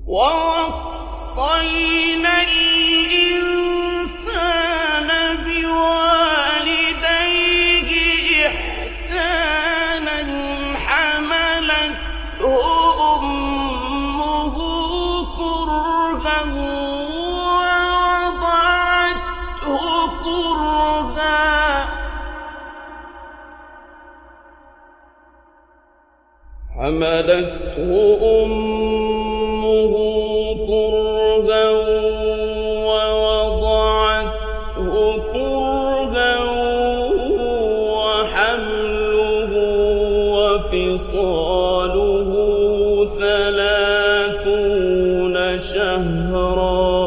ووصينا الإنسان بوالديه إحسانا حملته أمه كرها ووضعته كرها حملته أمه كرها ووضعته كرها وحمله وفصاله 30 شهرا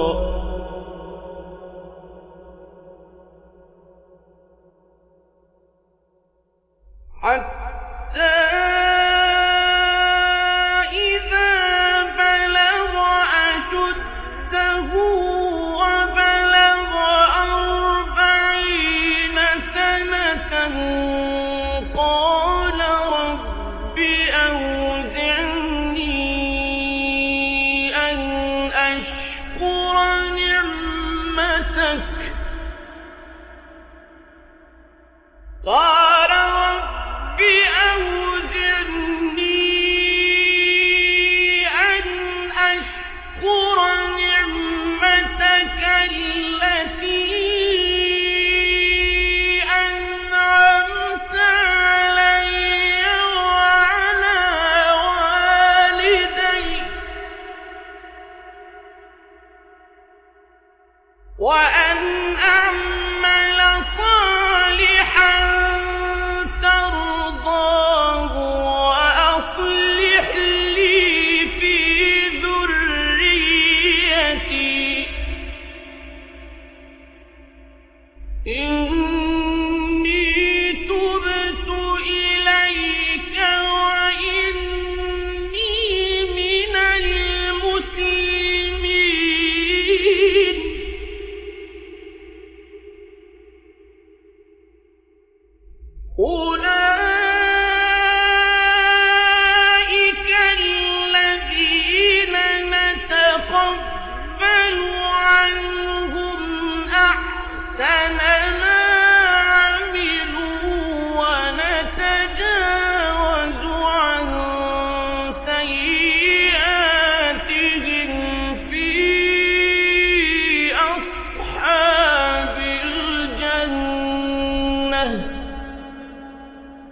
حتى وبلغ 40 سنة قال رب أوزعني أن أشكر نعمتك قال رب أوزعني أن أشكر نعمتك التي أنعمت علي وعلى والدي وأن أعمل